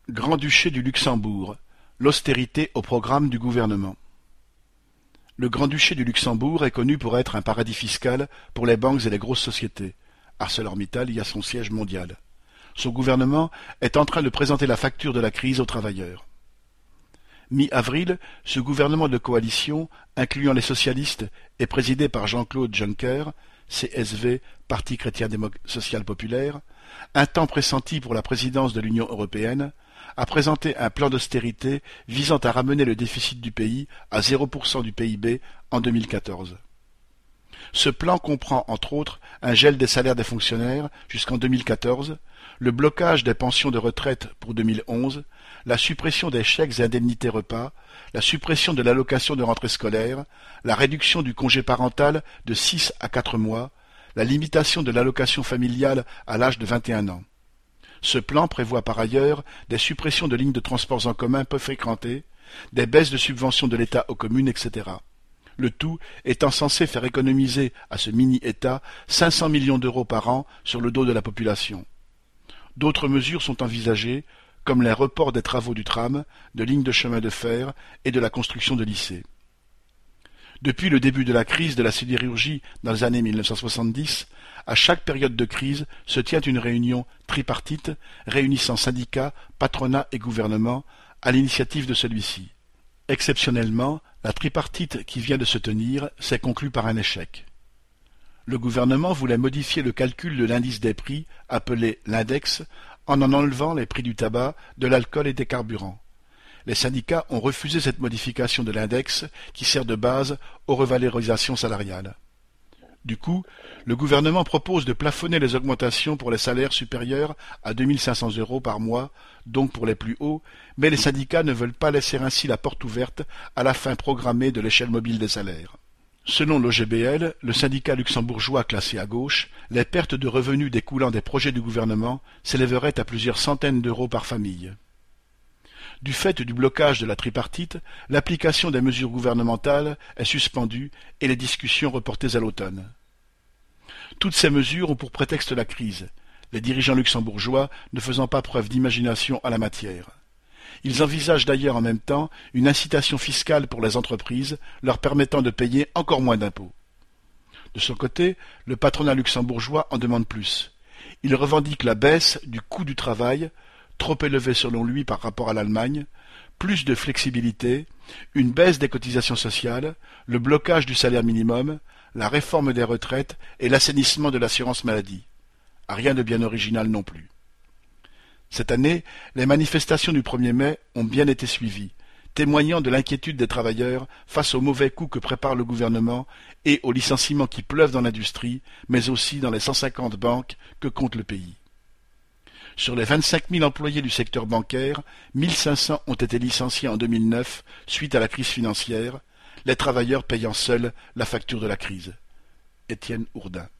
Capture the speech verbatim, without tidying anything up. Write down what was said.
Grand-Duché du Luxembourg, l'austérité au programme du gouvernement. Le Grand-Duché du Luxembourg est connu pour être un paradis fiscal pour les banques et les grosses sociétés. ArcelorMittal y a son siège mondial. Son gouvernement est en train de présenter la facture de la crise aux travailleurs. Mi-avril, ce gouvernement de coalition, incluant les socialistes, et présidé par Jean-Claude Juncker, C S V, Parti chrétien-social populaire, un temps pressenti pour la présidence de l'Union européenne, a présenté un plan d'austérité visant à ramener le déficit du pays à zéro pour cent du P I B en deux mille quatorze. Ce plan comprend, entre autres, un gel des salaires des fonctionnaires jusqu'en deux mille quatorze, le blocage des pensions de retraite pour deux mille onze, la suppression des chèques et indemnités repas, la suppression de l'allocation de rentrée scolaire, la réduction du congé parental de six à quatre mois, la limitation de l'allocation familiale à l'âge de vingt et un ans. Ce plan prévoit par ailleurs des suppressions de lignes de transports en commun peu fréquentées, des baisses de subventions de l'État aux communes, et cetera. Le tout étant censé faire économiser à ce mini-État cinq cents millions d'euros par an sur le dos de la population. D'autres mesures sont envisagées, comme les reports des travaux du tram, de lignes de chemin de fer et de la construction de lycées. Depuis le début de la crise de la sidérurgie dans les années mille neuf cent soixante-dix, à chaque période de crise se tient une réunion tripartite réunissant syndicats, patronat et gouvernement à l'initiative de celui-ci. Exceptionnellement, la tripartite qui vient de se tenir s'est conclue par un échec. Le gouvernement voulait modifier le calcul de l'indice des prix, appelé l'index, en en enlevant les prix du tabac, de l'alcool et des carburants. Les syndicats ont refusé cette modification de l'index qui sert de base aux revalorisations salariales. Du coup, le gouvernement propose de plafonner les augmentations pour les salaires supérieurs à deux mille cinq cents euros par mois, donc pour les plus hauts, mais les syndicats ne veulent pas laisser ainsi la porte ouverte à la fin programmée de l'échelle mobile des salaires. Selon l'O G B L, le syndicat luxembourgeois classé à gauche, les pertes de revenus découlant des projets du gouvernement s'élèveraient à plusieurs centaines d'euros par famille. Du fait du blocage de la tripartite, l'application des mesures gouvernementales est suspendue et les discussions reportées à l'automne. Toutes ces mesures ont pour prétexte la crise, les dirigeants luxembourgeois ne faisant pas preuve d'imagination en la matière. Ils envisagent d'ailleurs en même temps une incitation fiscale pour les entreprises, leur permettant de payer encore moins d'impôts. De son côté, le patronat luxembourgeois en demande plus. Il revendique la baisse du coût du travail, trop élevé selon lui par rapport à l'Allemagne, plus de flexibilité, une baisse des cotisations sociales, le blocage du salaire minimum, la réforme des retraites et l'assainissement de l'assurance maladie. Rien de bien original non plus. Cette année, les manifestations du premier mai ont bien été suivies, témoignant de l'inquiétude des travailleurs face aux mauvais coups que prépare le gouvernement et aux licenciements qui pleuvent dans l'industrie, mais aussi dans les cent cinquante banques que compte le pays. Sur les vingt-cinq mille employés du secteur bancaire, mille cinq cents ont été licenciés en deux mille neuf suite à la crise financière, les travailleurs payant seuls la facture de la crise. Étienne Ourdin.